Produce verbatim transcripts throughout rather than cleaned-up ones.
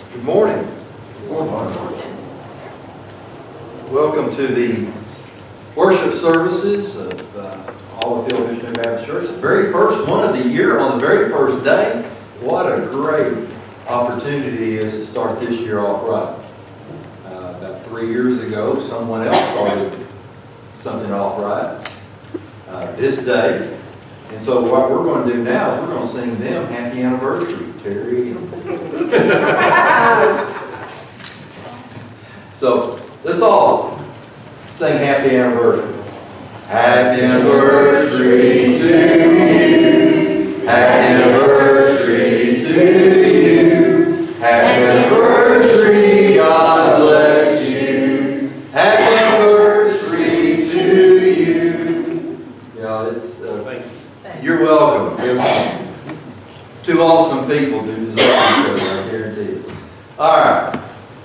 Good morning. Good morning. Welcome to the worship services of uh, Olive Missionary Baptist Church. The very first one of the year, on the very first day. What a great opportunity it is to start this year off right. Uh, about three years ago, someone else started something off right uh, this day. And so what we're going to do now is we're going to sing them happy anniversary, Terry. So let's all sing happy anniversary. Happy anniversary to you. Happy anniversary to you. Happy anniversary, God bless you. Happy anniversary to you. Yeah, it's uh, you're welcome. It's two awesome people who deserve each other, I guarantee it. All right.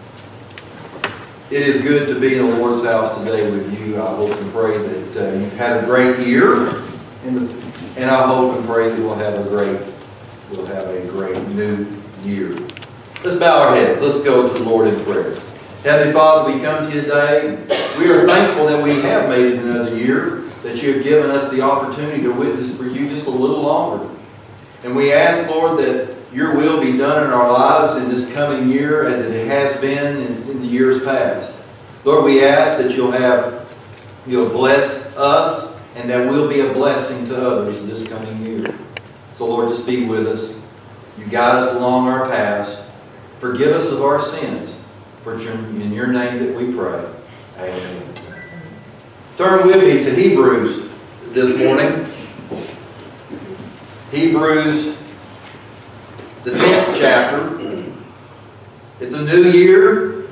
It is good to be in the Lord's house today with you. I hope and pray that uh, you've had a great year, and, and I hope and pray that we'll have a great, we'll have a great new year. Let's bow our heads. Let's go to the Lord in prayer. Heavenly Father, we come to you today. We are thankful that we have made it another year, that you have given us the opportunity to witness for you just a little longer. And we ask, Lord, that your will be done in our lives in this coming year as it has been in, in the years past. Lord, we ask that you'll have, you'll bless us and that we'll be a blessing to others this coming year. So Lord, just be with us. You guide us along our paths. Forgive us of our sins. For in your name that we pray. Amen. Turn with me to Hebrews this morning. Hebrews, the tenth chapter. It's a new year.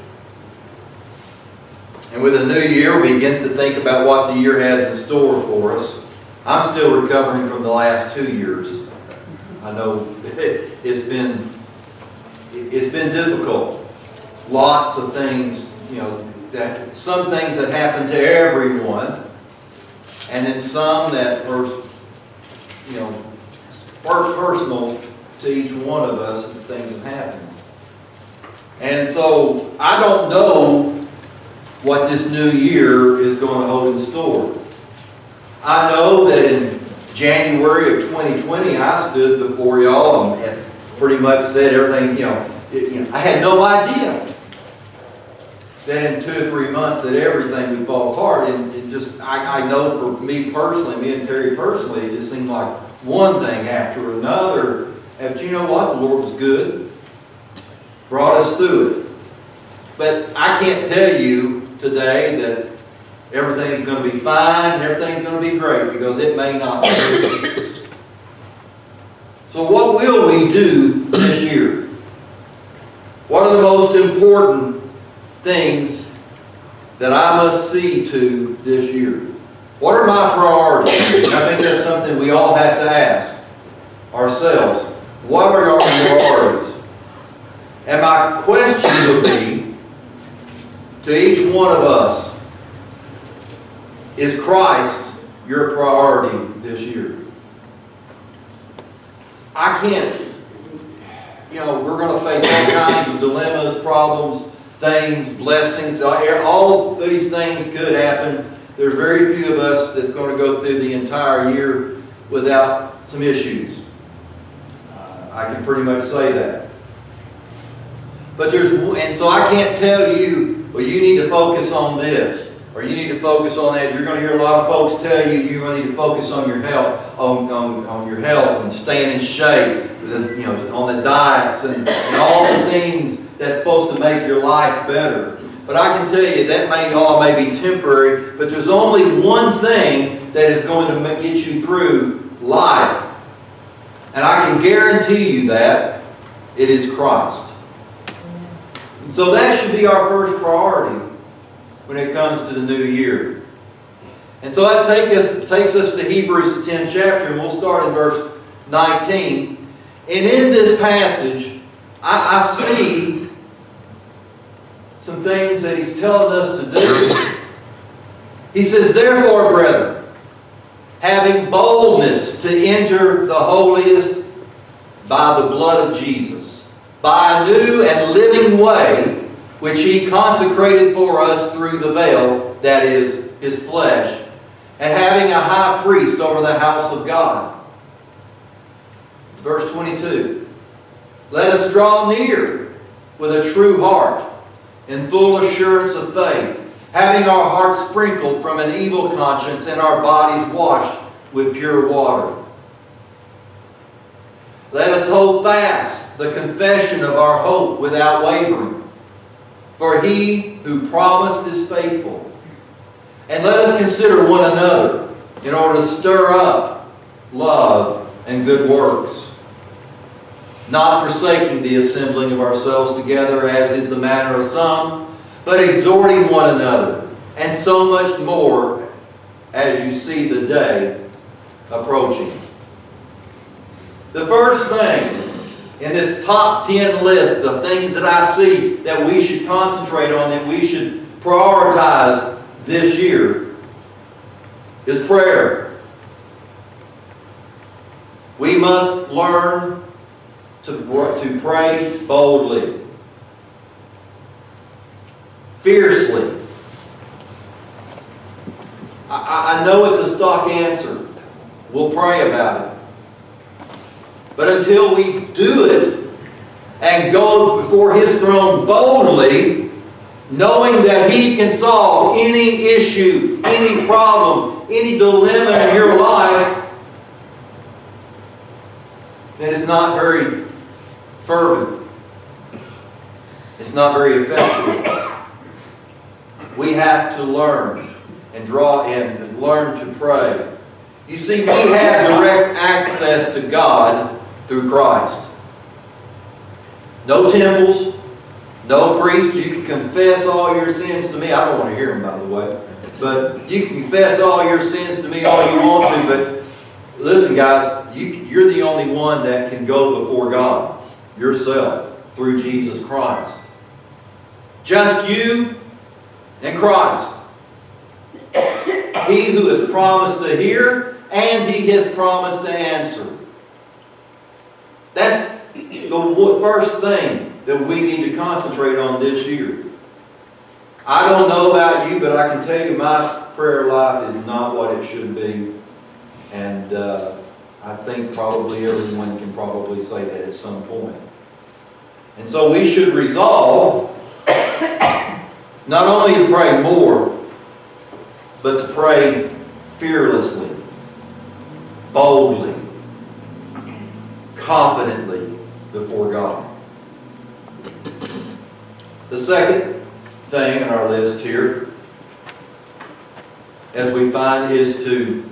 And with a new year, we begin to think about what the year has in store for us. I'm still recovering from the last two years. I know it's been, it's been difficult. Lots of things, you know, that some things that happen to everyone, and then some that are, you know, personal to each one of us, the things that happen. And so I don't know what this new year is going to hold in store. I know that in January of twenty twenty, I stood before y'all and pretty much said everything, you know, it, you know, I had no idea that in two or three months that everything would fall apart. And it just, I, I know for me personally, me and Terry personally, it just seemed like one thing after another. But you know what? The Lord was good. Brought us through it. But I can't tell you today that everything's going to be fine and everything's going to be great, because it may not be. So what will we do this year? What are the most important things that I must see to this year? What are my priorities? And I think that's something we all have to ask ourselves. What are our priorities? And my question would be to each one of us, is Christ your priority this year? I can't, you know, we're going to face all kinds of dilemmas, problems, things, blessings. All of these things could happen. There's very few of us that's going to go through the entire year without some issues. Uh, I can pretty much say that. But there's, and so I can't tell you, well, you need to focus on this, or you need to focus on that. You're going to hear a lot of folks tell you you're going to need to focus on your health, on, on, on your health and staying in shape, the, you know, on the diets and, and all the things that's supposed to make your life better. But I can tell you that may all may be temporary, but there's only one thing that is going to get you through life. And I can guarantee you that it is Christ. So that should be our first priority when it comes to the new year. And so that take us, takes us to Hebrews, the tenth chapter, and we'll start in verse nineteen. And in this passage, I, I see some things that he's telling us to do. He says, therefore, brethren, having boldness to enter the holiest by the blood of Jesus, by a new and living way, which He consecrated for us through the veil, that is, His flesh, and having a high priest over the house of God. Verse twenty-two. Let us draw near with a true heart, in full assurance of faith, having our hearts sprinkled from an evil conscience and our bodies washed with pure water. Let us hold fast the confession of our hope without wavering, for He who promised is faithful. And let us consider one another in order to stir up love and good works, not forsaking the assembling of ourselves together, as is the manner of some, but exhorting one another, and so much more as you see the day approaching. The first thing in this top ten list of things that I see that we should concentrate on, that we should prioritize this year, is prayer. We must learn to, to pray boldly, fiercely. I, I know it's a stock answer. We'll pray about it. But until we do it and go before His throne boldly, knowing that He can solve any issue, any problem, any dilemma in your life, then it's not very fervent. It's not very effectual. We have to learn and draw in and learn to pray. You see, we have direct access to God through Christ. No temples, no priest. You can confess all your sins to me. I don't want to hear them, by the way. But you can confess all your sins to me all you want to. But listen, guys, you, you're the only one that can go before God yourself through Jesus Christ. Just you and Christ. He who has promised to hear, and He has promised to answer. That's the first thing that we need to concentrate on this year. I don't know about you, but I can tell you my prayer life is not what it should be. And uh, I think probably everyone can probably say that at some point. And so we should resolve not only to pray more, but to pray fearlessly, boldly, confidently before God. The second thing on our list here, as we find, is to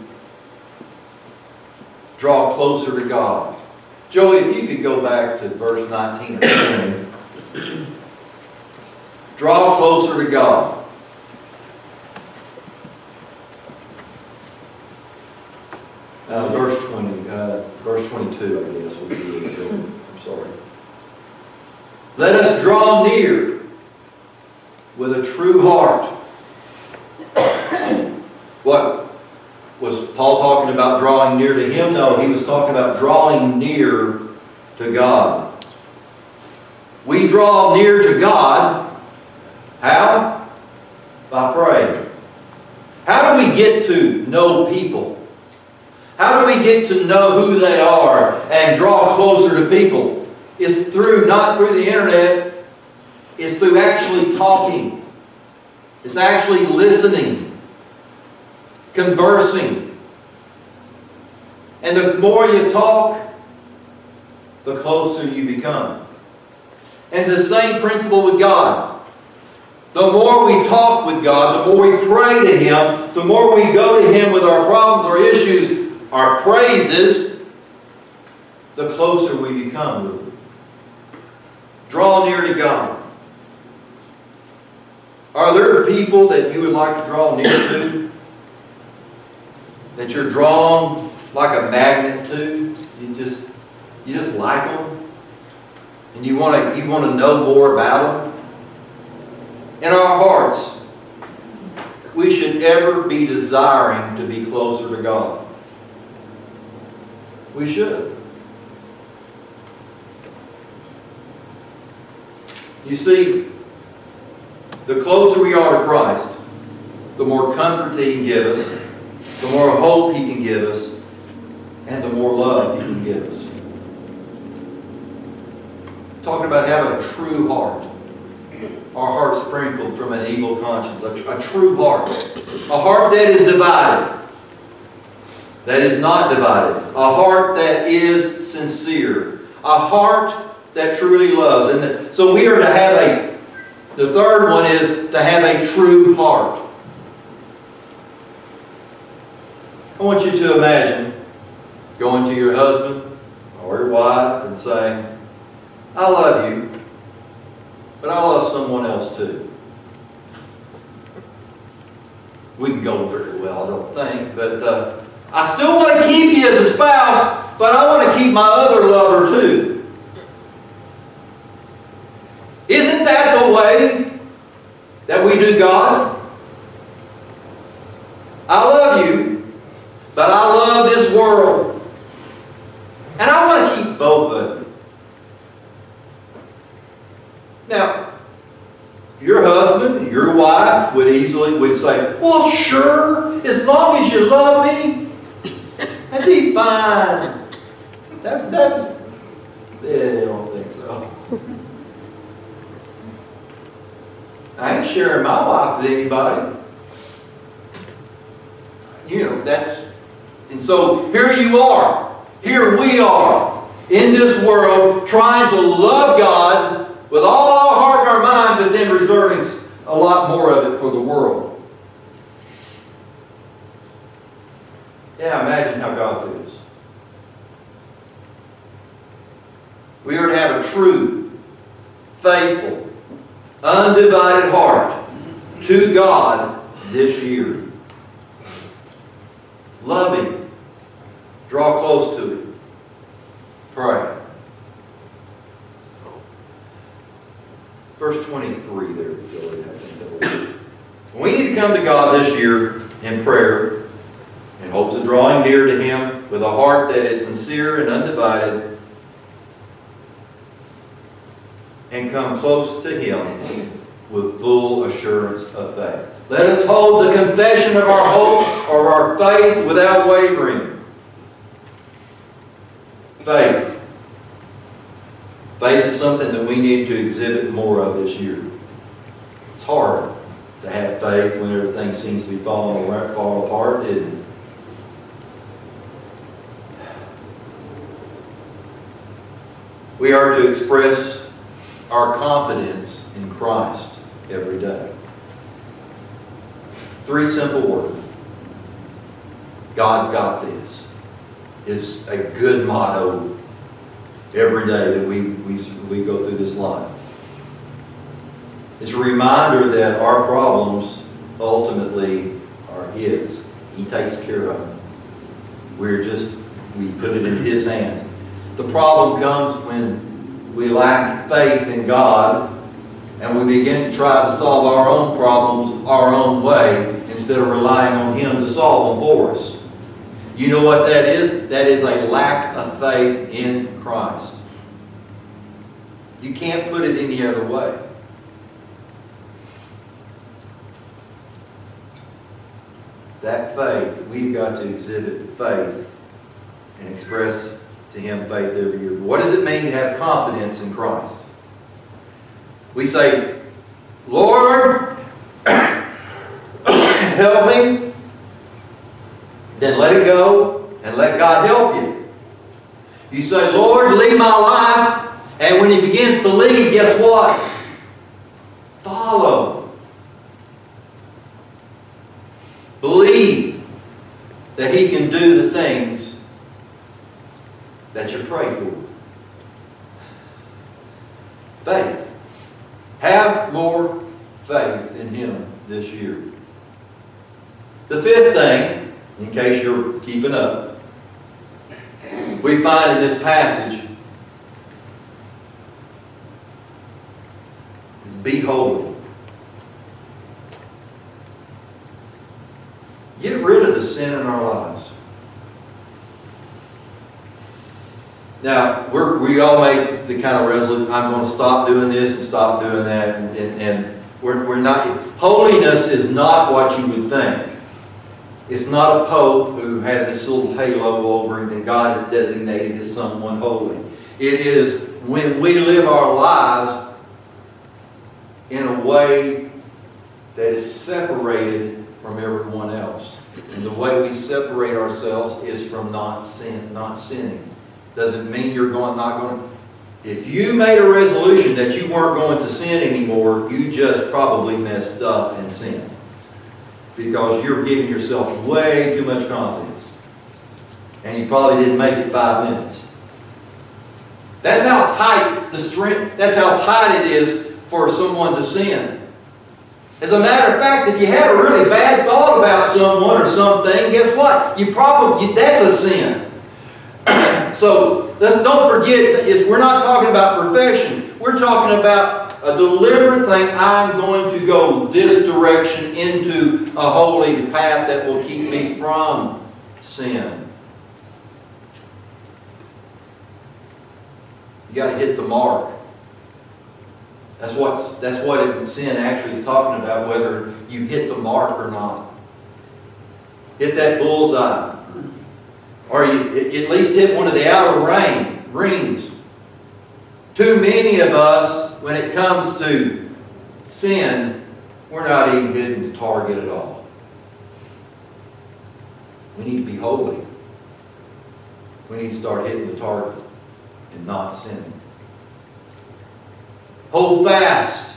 draw closer to God. Joey, if you could go back to verse nineteen or twenty. Draw closer to God. Uh, verse twenty, uh, verse twenty-two, I guess would be really good. I'm sorry. Let us draw near with a true heart. What was Paul talking about? Drawing near to Him? No, he was talking about drawing near to God. We draw near to God. How? By praying. How do we get to know people? How do we get to know who they are and draw closer to people? It's through, not through the internet, it's through actually talking. It's actually listening, conversing. And the more you talk, the closer you become. And the same principle with God. The more we talk with God, the more we pray to Him, the more we go to Him with our problems, our issues, our praises, the closer we become with Him. Draw near to God. Are there people that you would like to draw near to? That you're drawn like a magnet to? You just, you just like them? And you want to, you want to know more about them? In our hearts, we should ever be desiring to be closer to God. We should. You see, the closer we are to Christ, the more comfort He can give us, the more hope He can give us, and the more love He can give us. Talking about having a true heart. Our heart sprinkled from an evil conscience. A, a true heart. A heart that is divided. That is not divided. A heart that is sincere. A heart that truly loves. And the, so we are to have a, the third one is to have a true heart. I want you to imagine going to your husband or your wife and saying, I love you, but I love someone else too. Wouldn't go very well, I don't think, but uh, I still want to keep you as a spouse, but I want to keep my other lover too. Isn't that the way that we do God? I love you, but I love this world. And I want to keep both of you. Now, your husband, your wife would easily would say, well, sure, as long as you love me, that'd be fine. That, that, yeah, I don't think so. I ain't sharing my wife with anybody. You know, that's, and so here you are. Here we are in this world trying to love God with all our heart and our mind, but then reserving a lot more of it for the world. Yeah, imagine how God feels. We are to have a true, faithful, undivided heart to God this year. Love Him. Draw close to Him. Pray. Verse twenty-three there. We need to come to God this year in prayer in hopes of drawing near to Him with a heart that is sincere and undivided, and come close to Him with full assurance of faith. Let us hold the confession of our hope or our faith without wavering. Faith. Faith is something that we need to exhibit more of this year. It's hard to have faith when everything seems to be falling around, falling apart, isn't it? We are to express our confidence in Christ every day. Three simple words. God's got this is a good motto every day that we, we, we go through this life. It's a reminder that our problems ultimately are His. He takes care of them. We're just, we put it in His hands. The problem comes when we lack faith in God and we begin to try to solve our own problems our own way instead of relying on Him to solve them for us. You know what that is? That is a lack of faith in Christ. You can't put it any other way. That faith, we've got to exhibit faith and express to Him faith every year. What does it mean to have confidence in Christ? We say, Lord, help me. Then let it go and let God help you. You say, Lord, lead my life. And when He begins to lead, guess what? Follow. Believe that He can do the things that you pray for. Faith. Have more faith in Him this year. The fifth thing, in case you're keeping up, we find in this passage is be holy. Get rid of the sin in our lives. Now, we're, we all make the kind of resolution, I'm going to stop doing this and stop doing that, and, and, and we're, we're not, holiness is not what you would think. It's not a pope who has this little halo over him and God has designated as someone holy. It is when we live our lives in a way that is separated from everyone else. And the way we separate ourselves is from not sin, not sinning. Doesn't mean you're going, not going to. If you made a resolution that you weren't going to sin anymore, you just probably messed up and sinned. Because you're giving yourself way too much confidence. And you probably didn't make it five minutes. That's how tight the strength, that's how tight it is for someone to sin. As a matter of fact, if you have a really bad thought about someone or something, guess what? You probably, that's a sin. So let's don't forget, is we're not talking about perfection. We're talking about a deliberate thing. I'm going to go this direction into a holy path that will keep me from sin. You got to hit the mark. That's what, that's what it, sin actually is talking about, whether you hit the mark or not. Hit that bullseye. Or you at least hit one of the outer ring, rings. Too many of us, when it comes to sin, we're not even hitting the target at all. We need to be holy. We need to start hitting the target and not sinning. Hold fast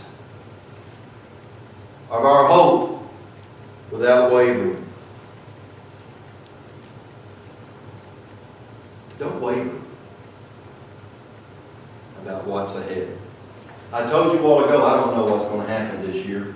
of our hope without wavering. Don't waver about what's ahead. I told you a while ago, I don't know what's going to happen this year.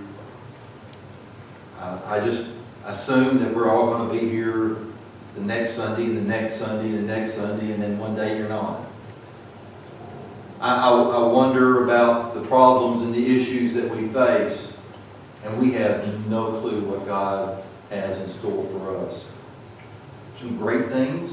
Uh, I just assume that we're all going to be here the next Sunday, the next Sunday, the next Sunday, and then one day you're not. I, I, I wonder about the problems and the issues that we face, and we have no clue what God has in store for us. Some great things,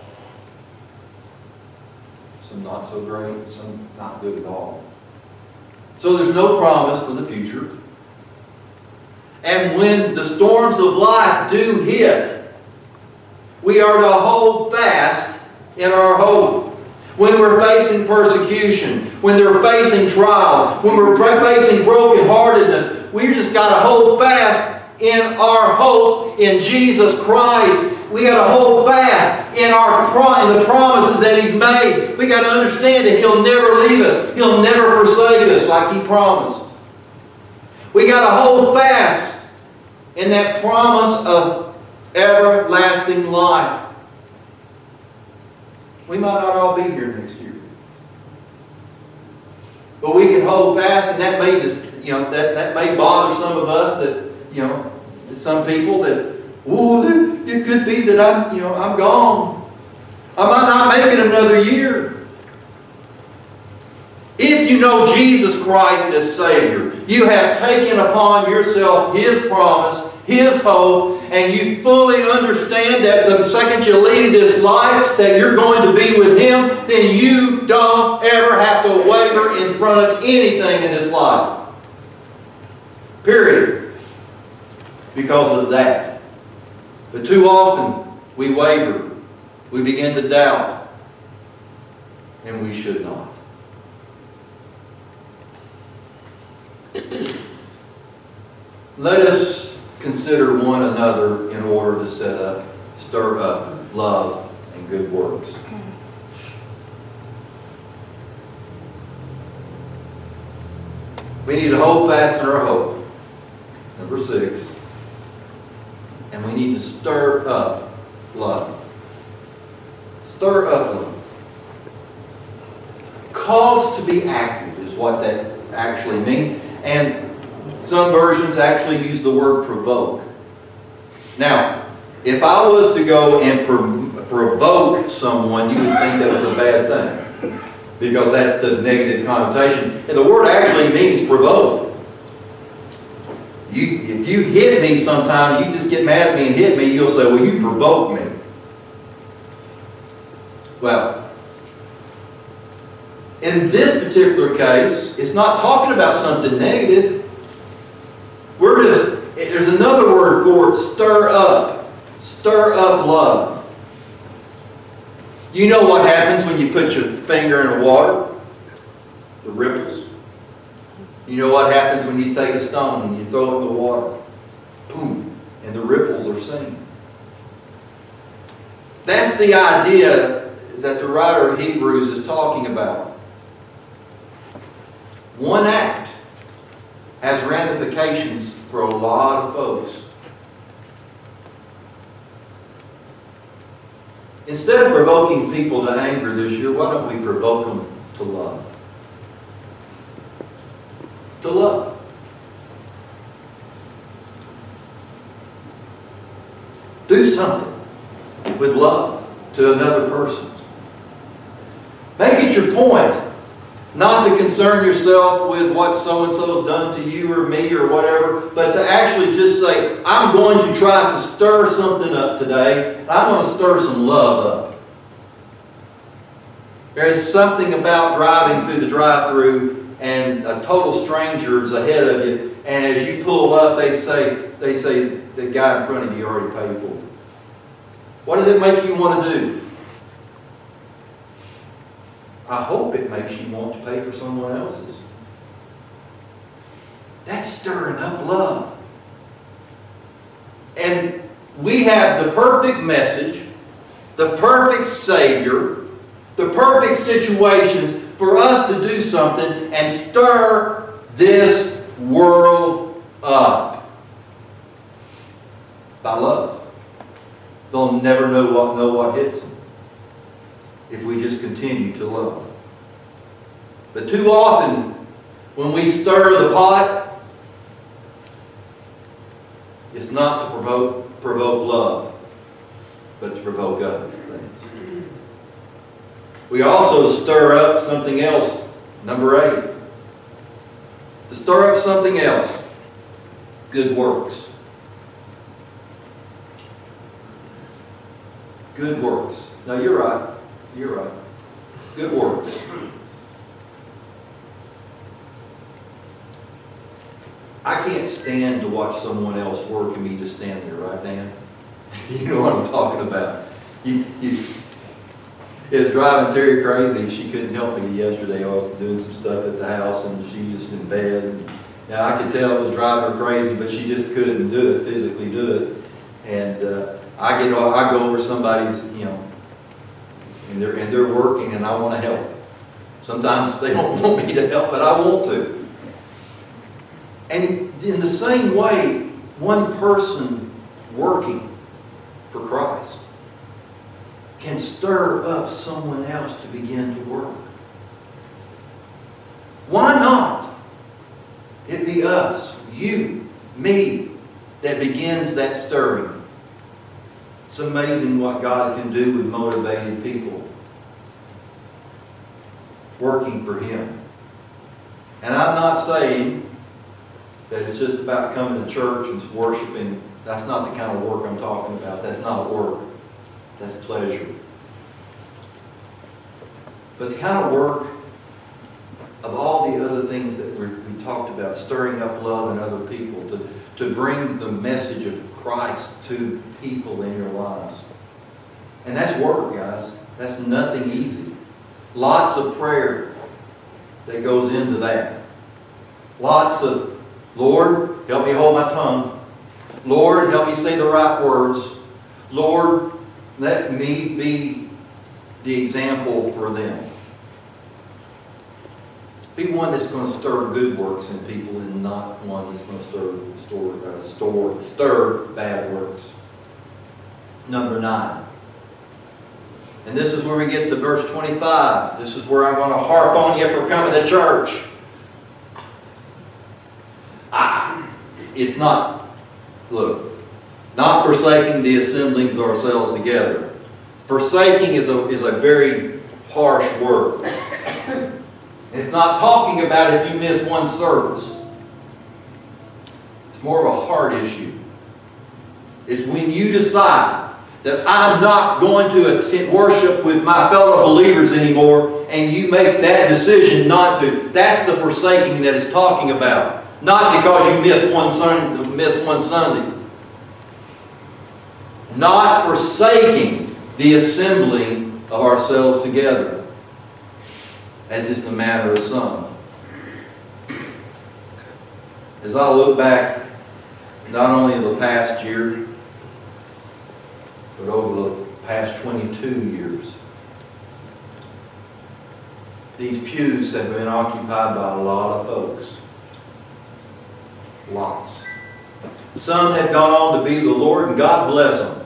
some not so great, some not good at all. So there's no promise for the future. And when the storms of life do hit, we are to hold fast in our hope. When we're facing persecution, when they're facing trials, when we're facing brokenheartedness, we just got to hold fast in our hope in Jesus Christ. We got to hold fast in our in the promises that He's made. We got to understand that He'll never leave us. He'll never forsake us like He promised. We got to hold fast in that promise of everlasting life. We might not all be here next year, but we can hold fast, and that may just, you know that that may bother some of us. That you know, some people that. Oh, it could be that I'm, you know, I'm gone. I might not make it another year. If you know Jesus Christ as Savior, you have taken upon yourself His promise, His hope, and you fully understand that the second you leave this life, that you're going to be with Him, then you don't ever have to waver in front of anything in this life. Period. Because of that. But too often, we waver. We begin to doubt. And we should not. Let us consider one another in order to set up, stir up love and good works. We need to hold fast in our hope. Number six. And we need to stir up love. Stir up love. Cause to be active is what that actually means. And some versions actually use the word provoke. Now, if I was to go and pro provoke someone, you would think that was a bad thing. Because that's the negative connotation. And the word actually means provoke. You, if you hit me sometime, you just get mad at me and hit me, you'll say, well, you provoked me. Well, in this particular case, it's not talking about something negative. We're just, there's another word for it, stir up. Stir up love. You know what happens when you put your finger in the water? The ripples. You know what happens when you take a stone and you throw it in the water? Boom. And the ripples are seen. That's the idea that the writer of Hebrews is talking about. One act has ramifications for a lot of folks. Instead of provoking people to anger this year, why don't we provoke them to love? To love. Do something with love to another person. Make it your point not to concern yourself with what so-and-so's done to you or me or whatever, but to actually just say, I'm going to try to stir something up today. I'm going to stir some love up. There is something about driving through the drive-thru and a total stranger is ahead of you, and as you pull up, they say, they say the guy in front of you already paid for it. What does it make you want to do? I hope it makes you want to pay for someone else's. That's stirring up love. And we have the perfect message, the perfect Savior, the perfect situations for us to do something and stir this world up. By love. They'll never know what, know what hits them if we just continue to love. But too often, when we stir the pot, it's not to provoke, provoke love, but to provoke other things. We also stir up something else, number eight. To stir up something else, good works. Good works. Now you're right. You're right. Good works. I can't stand to watch someone else work and me just stand there, right, Dan? You know what I'm talking about. You, you, it was driving Terry crazy. She couldn't help me yesterday. I was doing some stuff at the house and she was just in bed. And, now I could tell it was driving her crazy, but she just couldn't do it, physically do it. And uh, I get, I go over somebody's, you know, and they're and they're working, and I want to help. Sometimes they don't want me to help, but I want to. And in the same way, one person working for Christ can stir up someone else to begin to work. Why not? It be us, you, me, that begins that stirring. It's amazing what God can do with motivated people working for Him. And I'm not saying that it's just about coming to church and worshiping. That's not the kind of work I'm talking about. That's not work. That's pleasure. But the kind of work of all the other things that we we talked about, stirring up love in other people, to, to bring the message of Christ to people in your lives. And that's work, guys. That's nothing easy. Lots of prayer that goes into that. Lots of, Lord, help me hold my tongue. Lord, help me say the right words. Lord, let me be the example for them. Be one that's going to stir good works in people and not one that's going to stir, store, uh, store, stir bad works. Number nine. And this is where we get to verse twenty-five. This is where I'm going to harp on you for coming to church. Ah, it's not, look, not forsaking the assemblings of ourselves together. Forsaking is a, is a very harsh word. It's not talking about if you miss one service. It's more of a heart issue. It's when you decide that I'm not going to attend worship with my fellow believers anymore, and you make that decision not to, that's the forsaking that it's talking about. Not because you missed one Sunday, missed one Sunday. Not forsaking the assembling of ourselves together, as is the manner of some. As I look back, not only in the past year, but over the past twenty-two years, these pews have been occupied by a lot of folks. Lots. Some have gone on to be the Lord, and God bless them.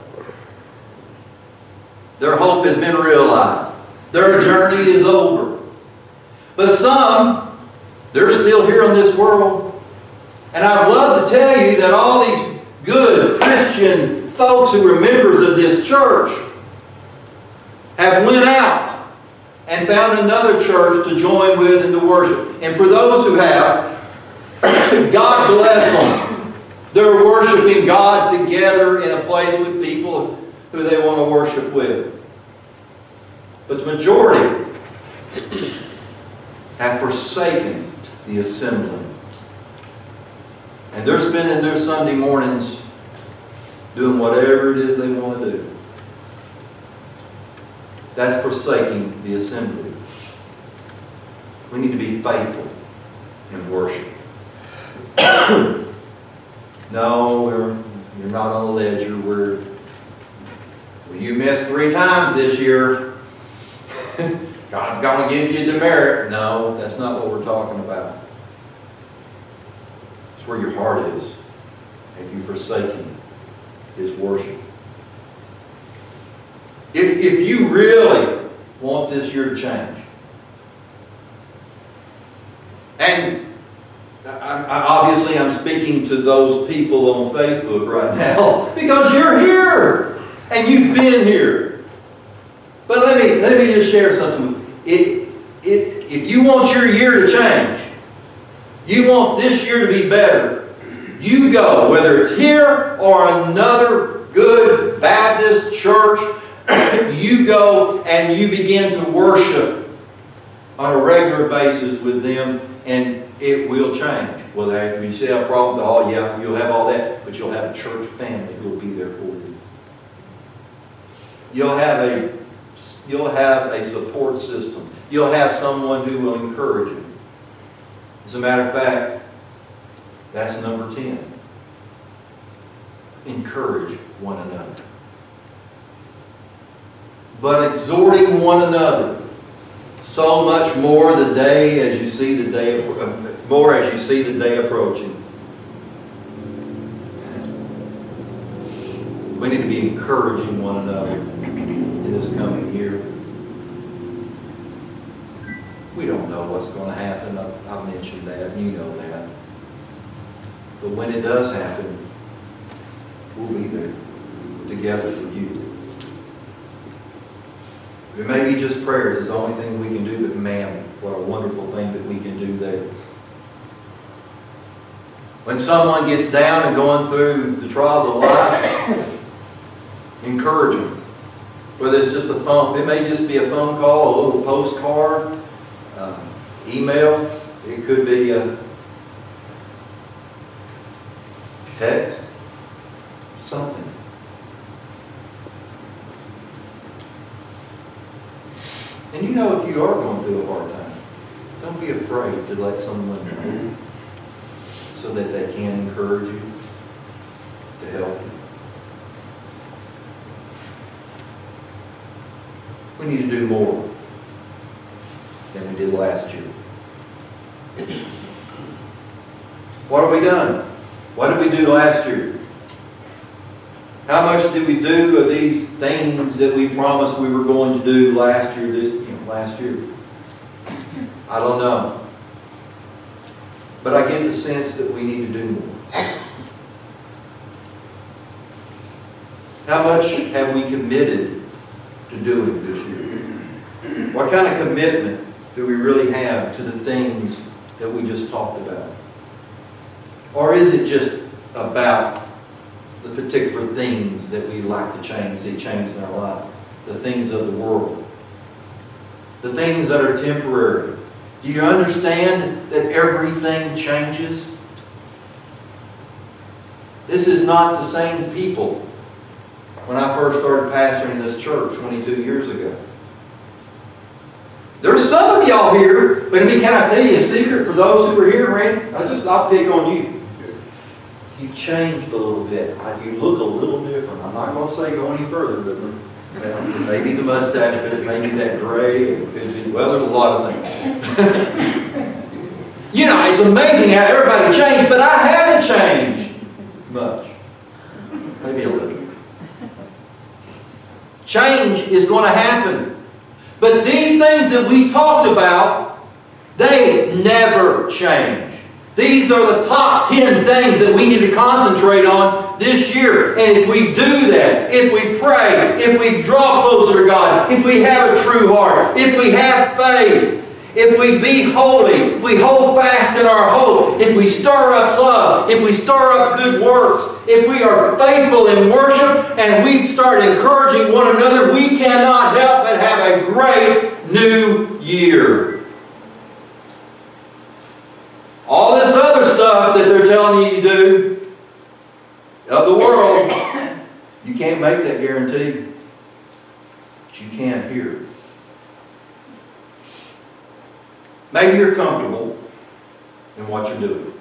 Their hope has been realized. Their journey is over. But some, they're still here in this world. And I'd love to tell you that all these good Christian folks who are members of this church have went out and found another church to join with and to worship. And for those who have, God bless them. They're worshiping God together in a place with people who they want to worship with. But the majority have forsaken the assembly. And they're spending their Sunday mornings doing whatever it is they want to do. That's forsaking the assembly. We need to be faithful in worship. No, we're, you're not on the ledger. We're, well, you missed three times this year. God's going to give you demerit. No, that's not what we're talking about. It's where your heart is. Have you forsaken His worship? If, if you really want this year to change, and I, I, obviously I'm speaking to those people on Facebook right now because you're here and you've been here. But let me, let me just share something. It, it, if you want your year to change, you want this year to be better, you go, whether it's here or another good Baptist church, you go and you begin to worship on a regular basis with them, and it will change. Well, when you still have problems, oh yeah, you'll have all that, but you'll have a church family who will be there for you. You'll have a, you'll have a support system. You'll have someone who will encourage you. As a matter of fact, that's number ten. Encourage one another. But exhorting one another, so much more the day as you see the day, more as you see the day approaching. We need to be encouraging one another in this coming year. We don't know what's going to happen. I've, I've mentioned that, and you know that. But when it does happen, we'll be there together with you. It may be just prayers is the only thing we can do, but man, what a wonderful thing that we can do there. When someone gets down and going through the trials of life, encourage them. Whether it's just a phone, it may just be a phone call, a little postcard, uh, email, it could be a text, something. And you know, if you are going through a hard time, don't be afraid to let someone know so that they can encourage you, to help you. We need to do more than we did last year. What have we done? What did we do last year? How much did we do of these things that we promised we were going to do last year, this, you know, last year? I don't know. But I get the sense that we need to do more. How much have we committed to doing this year? What kind of commitment do we really have to the things that we just talked about? Or is it just about the particular things that we like to change, see change in our life, the things of the world? the things that are temporary. Do you understand that everything changes? This is not the same people when I first started pastoring this church twenty-two years ago. There's some of y'all here, but I mean, can I tell you a secret for those who are here, Randy? I just, I'll pick on you. You've changed a little bit. You look a little different. I'm not going to say go any further, but well, maybe the mustache, but it may be that gray. It could be, well, there's a lot of things. You know, it's amazing how everybody changed, but I haven't changed much. Maybe a little. Change is going to happen. But these things that we talked about, they never change. These are the top ten things that we need to concentrate on this year. And if we do that, if we pray, if we draw closer to God, if we have a true heart, if we have faith, if we be holy, if we hold fast in our hope, if we stir up love, if we stir up good works, if we are faithful in worship and we start encouraging one another, we cannot help but have a great new year. All this other stuff that they're telling you to do of the world, you can't make that guarantee. But you can here. Maybe you're comfortable in what you're doing.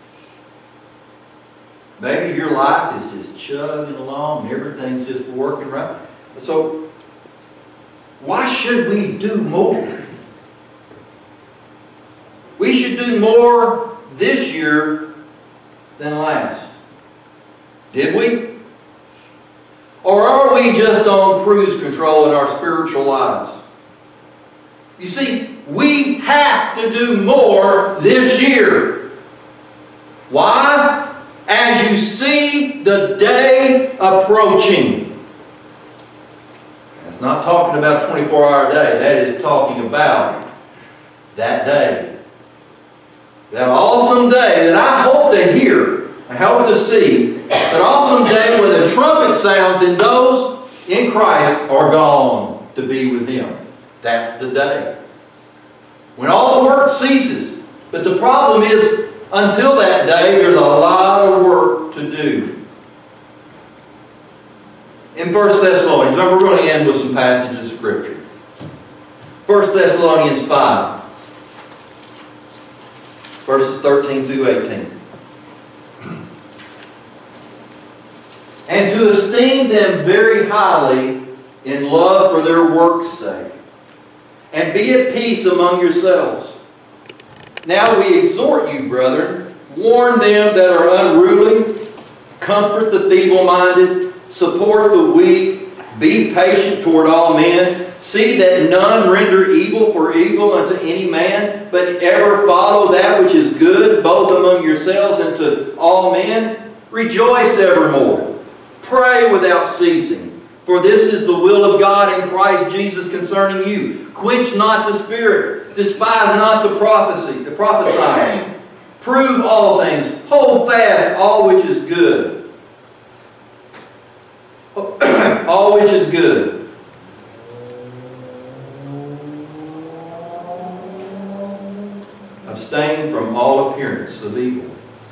Maybe your life is just chugging along and everything's just working right. So, why should we do more? We should do more this year than last. Did we? Or are we just on cruise control in our spiritual lives? You see, we have to do more this year. Why? As you see the day approaching. That's not talking about a twenty-four hour day. That is talking about that day. That awesome day that I hope to hear, I hope to see, that awesome day when the trumpet sounds and those in Christ are gone to be with Him. That's the day. When all the work ceases. But the problem is, until that day, there's a lot of work to do. In First Thessalonians, we're going to end with some passages of Scripture. First Thessalonians five. Verses thirteen through eighteen. And to esteem them very highly in love for their work's sake. And be at peace among yourselves. Now we exhort you, brethren, warn them that are unruly, comfort the feeble-minded, support the weak, be patient toward all men. See that none render evil for evil unto any man, but ever follow that which is good, both among yourselves and to all men. Rejoice evermore. Pray without ceasing. For this is the will of God in Christ Jesus concerning you. Quench not the spirit. Despise not the prophecy, the prophesying. Prove all things. Hold fast all which is good. All which is good. Abstain from all appearance of evil.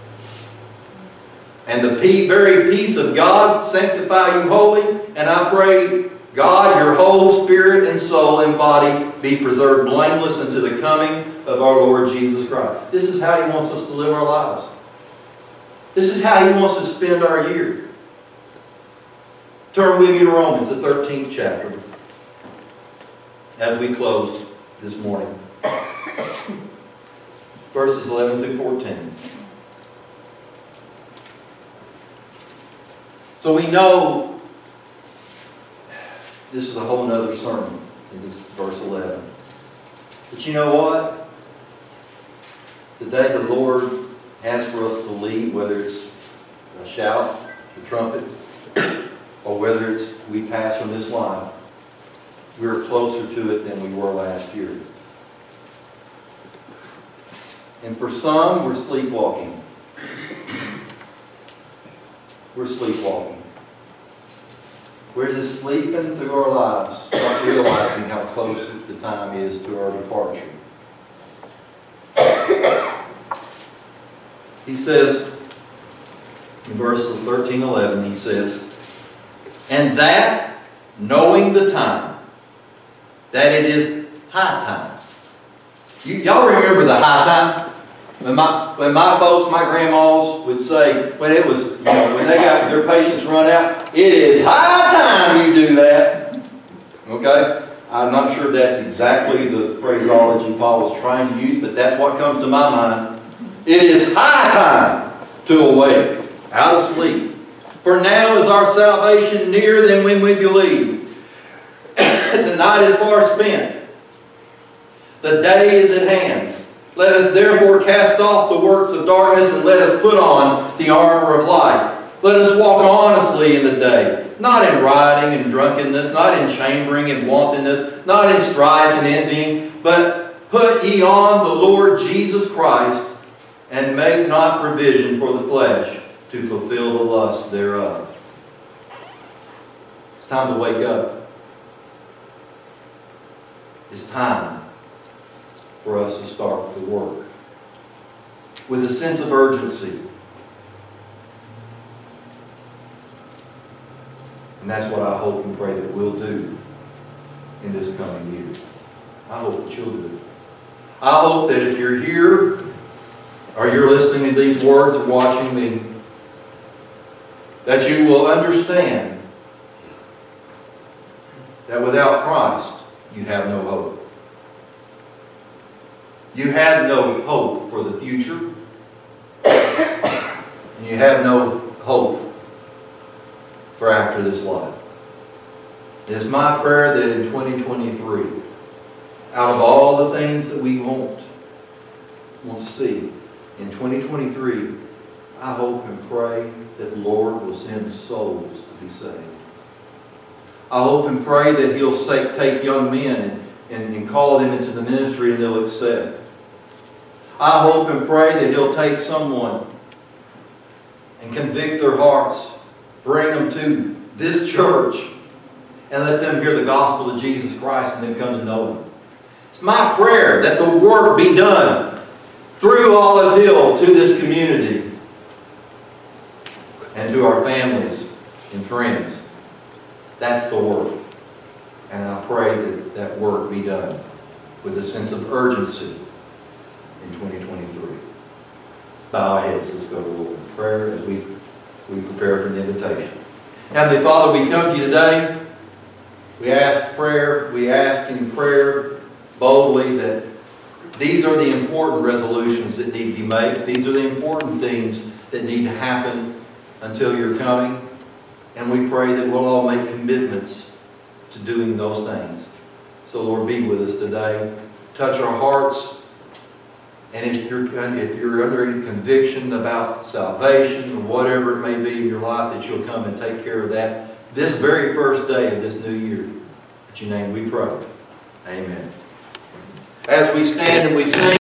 And the very peace of God sanctify you wholly. And I pray, God, your whole spirit and soul and body be preserved blameless unto the coming of our Lord Jesus Christ. This is how He wants us to live our lives. This is how He wants us to spend our year. Turn with me to Romans, the thirteenth chapter, as we close this morning. Verses eleven through fourteen. So we know this is a whole nother sermon in this verse eleven. But you know what? The day the Lord has for us to lead, whether it's a shout, the trumpet, or whether it's we pass from this life, we're closer to it than we were last year. And for some, we're sleepwalking. We're sleepwalking. We're just sleeping through our lives, not realizing how close the time is to our departure. He says, in verses thirteen, eleven, he says, and that, knowing the time, that it is high time. You, y'all remember the high time? When my, when my folks, my grandmas would say, when it was, you know, when they got their patience run out, it is high time you do that. Okay? I'm not sure that's exactly the phraseology Paul was trying to use, but that's what comes to my mind. It is high time to awake out of sleep. For now is our salvation nearer than when we believed. The night is far spent. The day is at hand. Let us therefore cast off the works of darkness and let us put on the armor of light. Let us walk honestly in the day, not in rioting and drunkenness, not in chambering and wantonness, not in strife and envying, but put ye on the Lord Jesus Christ, and make not provision for the flesh to fulfill the lust thereof. It's time to wake up. It's time for us to start the work with a sense of urgency. And that's what I hope and pray that we'll do in this coming year. I hope that you'll do it. I hope that if you're here or you're listening to these words or watching me, that you will understand that without Christ, you have no hope. You have no hope for the future. And you have no hope for after this life. It is my prayer that in twenty twenty-three, out of all the things that we want, want to see, in twenty twenty-three, I hope and pray that the Lord will send souls to be saved. I hope and pray that He'll take young men and, and, and call them into the ministry and they'll accept. I hope and pray that He'll take someone and convict their hearts, bring them to this church, and let them hear the gospel of Jesus Christ and then come to know Him. It's my prayer that the work be done through Olive Hill to this community and to our families and friends. That's the work. And I pray that that work be done with a sense of urgency in twenty twenty-three. Bow our heads. Let's go to the Lord in prayer as we, we prepare for the invitation. Heavenly Father, we come to you today. We ask prayer. We ask in prayer boldly that these are the important resolutions that need to be made. These are the important things that need to happen until you're coming. And we pray that we'll all make commitments to doing those things. So Lord, be with us today. Touch our hearts. And if you're, if you're under any conviction about salvation or whatever it may be in your life, that you'll come and take care of that this very first day of this new year. In your name we pray. Amen. As we stand and we sing.